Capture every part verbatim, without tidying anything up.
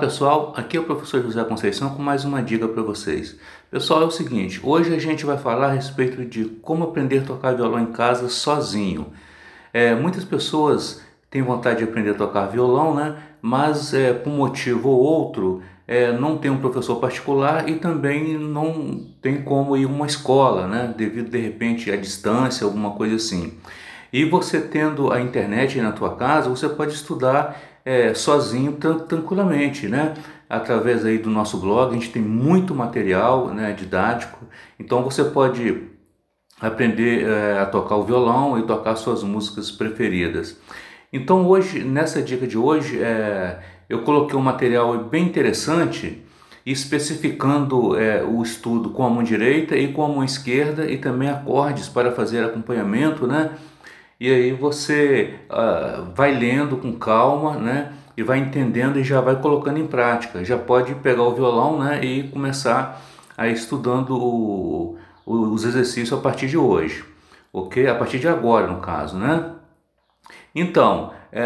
Olá pessoal, aqui é o professor José Conceição com mais uma dica para vocês. Pessoal, é o seguinte, hoje a gente vai falar a respeito de como aprender a tocar violão em casa sozinho. É, muitas pessoas têm vontade de aprender a tocar violão, né? Mas é, por um motivo ou outro é, não tem um professor particular e também não tem como ir a uma escola, né? Devido de repente à distância, alguma coisa assim. E você tendo a internet aí na tua casa, você pode estudar é, sozinho tran- tranquilamente, né? Através aí do nosso blog, a gente tem muito material, né, didático. Então você pode aprender é, a tocar o violão e tocar suas músicas preferidas. Então hoje, nessa dica de hoje, é, eu coloquei um material bem interessante, especificando é, o estudo com a mão direita e com a mão esquerda e também acordes para fazer acompanhamento, né? E aí você ah, vai lendo com calma, né? E vai entendendo e já vai colocando em prática. Já pode pegar o violão, né? E começar a ir estudando o, o, os exercícios a partir de hoje, ok? A partir de agora, no caso, né? Então, é,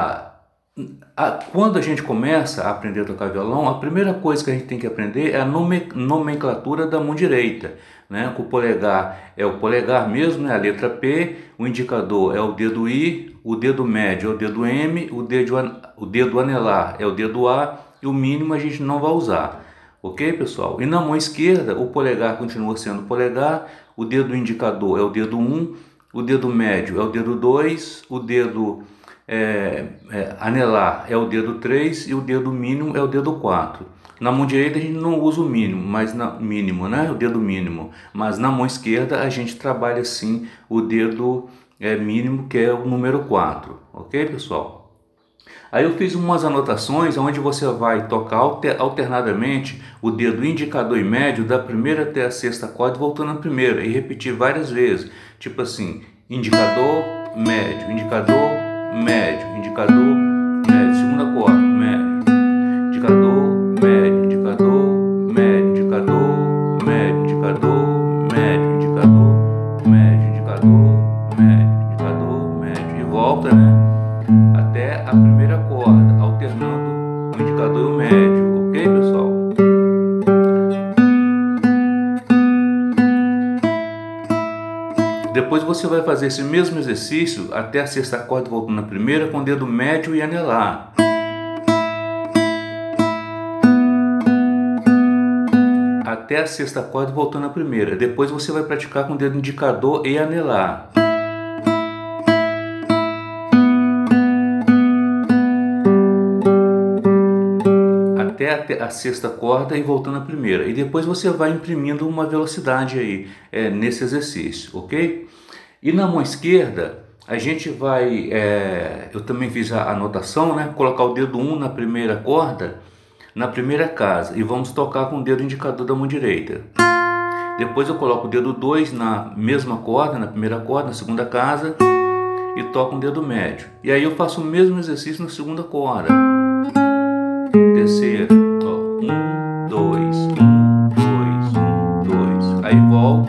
a, quando a gente começa a aprender a tocar violão, a primeira coisa que a gente tem que aprender é a nome, nomenclatura da mão direita, né? O polegar é o polegar mesmo, né? A letra P, o indicador é o dedo I, o dedo médio é o dedo M, o dedo, o dedo anelar é o dedo A e o mínimo a gente não vai usar, ok, pessoal? E na mão esquerda, o polegar continua sendo o polegar, o dedo indicador é o dedo um, o dedo médio é o dedo dois, o dedo é, é, anelar é o dedo três e o dedo mínimo é o dedo quatro. Na mão direita a gente não usa o mínimo, mas na, mínimo, né? O dedo mínimo. Mas na mão esquerda a gente trabalha sim o dedo é, mínimo, que é o número quatro, ok, pessoal? Aí eu fiz umas anotações onde você vai tocar alter, alternadamente o dedo indicador e médio da primeira até a sexta corda, voltando à primeira e repetir várias vezes, tipo assim, indicador, médio, indicador, médio, indicador, médio, segunda corda, médio, indicador, médio, indicador, médio, indicador, médio, indicador, médio, indicador, médio, indicador, médio, indicador, médio, e volta, né? Até a primeira corda, alternando o indicador e o médio, ok, pessoal? Depois você vai fazer esse mesmo exercício até a sexta corda, voltando na primeira, com o dedo médio e anelar. Até a sexta corda, voltando na primeira. Depois você vai praticar com o dedo indicador e anelar. Até a sexta corda e voltando à primeira. E depois você vai imprimindo uma velocidade aí é, nesse exercício, ok? E na mão esquerda, a gente vai, é, eu também fiz a anotação, né? Colocar o dedo um na primeira corda, na primeira casa, e vamos tocar com o dedo indicador da mão direita. Depois eu coloco o dedo dois na mesma corda, na primeira corda, na segunda casa, e toco o dedo médio. E aí eu faço o mesmo exercício na segunda corda. Terceira, ó, um, dois, um, dois, um, dois. Aí volto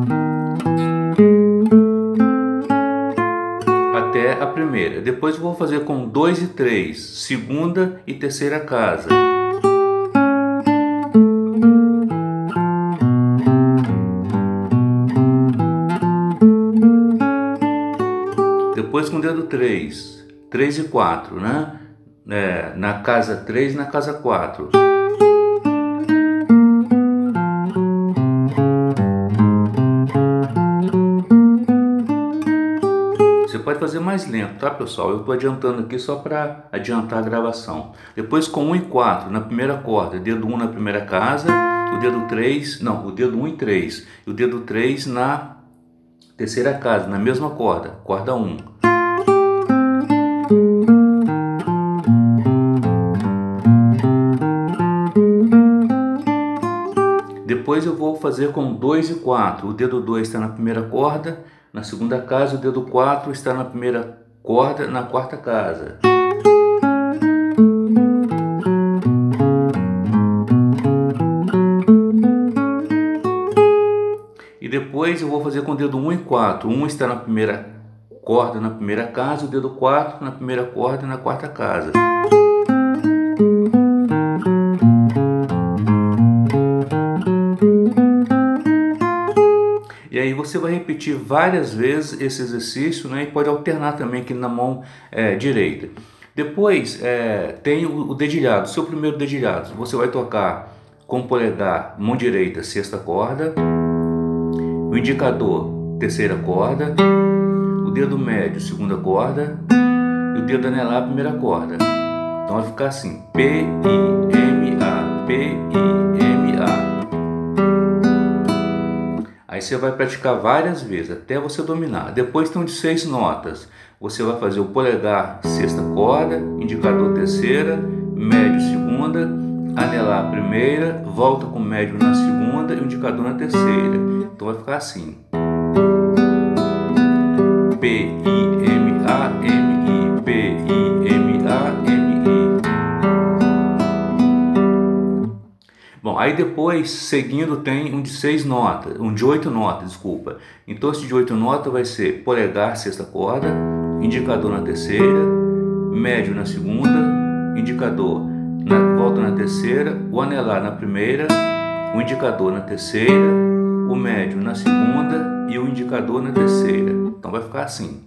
até a primeira. Depois eu vou fazer com dois e três, segunda e terceira casa. Depois com o dedo três, três e quatro, né? É, na casa três, na casa quatro. Você pode fazer mais lento, tá, pessoal? Eu estou adiantando aqui só para adiantar a gravação. Depois com um e quatro na primeira corda, dedo um na primeira casa, o dedo três, não, o dedo um e três, e o dedo três na terceira casa, na mesma corda, corda um. Depois eu vou fazer com dois e quatro. O dedo dois está na primeira corda, na segunda casa, o dedo quatro está na primeira corda, na quarta casa. E depois eu vou fazer com o dedo um e quatro. um está na primeira corda, na primeira casa, o dedo quatro na primeira corda, na quarta casa. você vai repetir várias vezes esse exercício, né? E pode alternar também aqui na mão é, direita. Depois é, tem o, o dedilhado, seu primeiro dedilhado. Você vai tocar com o polegar, mão direita, sexta corda, o indicador, terceira corda, o dedo médio, segunda corda, e o dedo anelar, primeira corda. Então vai ficar assim: P, I, M, A, P, I, M, A. Aí você vai praticar várias vezes até você dominar. Depois tem um de seis notas. Você vai fazer o polegar, sexta corda, indicador, terceira, médio, segunda, anelar, primeira, volta com o médio na segunda e o indicador na terceira. Então vai ficar assim: P, I, M, A, M, I, P, I, M, A, M, I. Bom, aí depois, seguindo, tem um de seis notas, um de oito notas, desculpa. Então esse de oito notas vai ser polegar, sexta corda, indicador na terceira, médio na segunda, indicador na, volta na terceira, o anelar na primeira, o indicador na terceira, o médio na segunda e o indicador na terceira. Então vai ficar assim.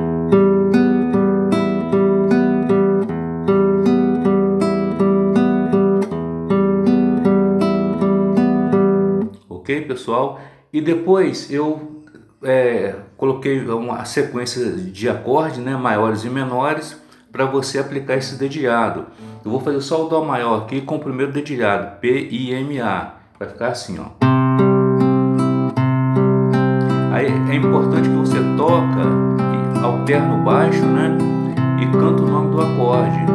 Ok, pessoal? E depois eu é, coloquei uma sequência de acordes, né, maiores e menores, para você aplicar esse dedilhado. Eu vou fazer só o Dó maior aqui com o primeiro dedilhado, P, I, M, A. Vai ficar assim, ó. Aí é importante que você toca, alterna o baixo, né, e canta o nome do acorde.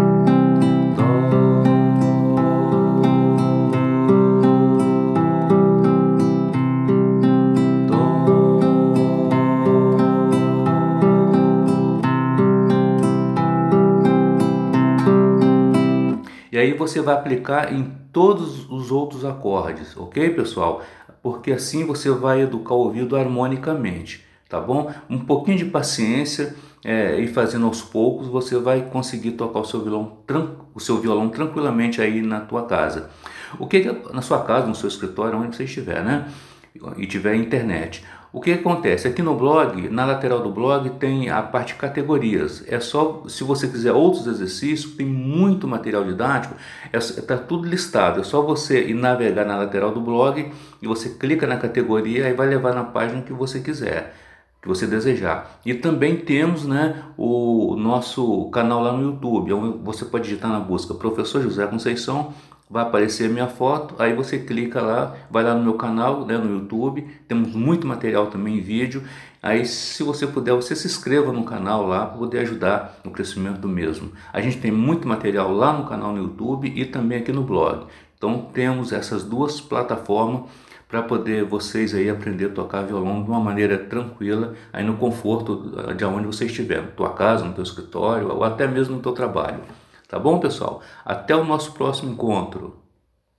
E aí você vai aplicar em todos os outros acordes, ok, pessoal? Porque assim você vai educar o ouvido harmonicamente, tá bom? Um pouquinho de paciência é, e fazendo aos poucos você vai conseguir tocar o seu violão, o seu violão tranquilamente aí na tua casa. O que, que na sua casa, no seu escritório, onde você estiver, né? E tiver internet. O que acontece? Aqui no blog, na lateral do blog, tem a parte de categorias. É só, se você quiser outros exercícios, tem muito material didático, está é, tudo listado. É só você ir navegar na lateral do blog e você clica na categoria e vai levar na página que você quiser, que você desejar. E também temos, né, o nosso canal lá no YouTube. Você pode digitar na busca Professor José Conceição, vai aparecer a minha foto, aí você clica lá, vai lá no meu canal, né, no YouTube, temos muito material também em vídeo. Aí se você puder, você se inscreva no canal lá para poder ajudar no crescimento do mesmo. A gente tem muito material lá no canal no YouTube e também aqui no blog. Então temos essas duas plataformas para poder vocês aí aprender a tocar violão de uma maneira tranquila, aí no conforto de onde você estiver, na tua casa, no teu escritório ou até mesmo no teu trabalho. Tá bom, pessoal? Até o nosso próximo encontro.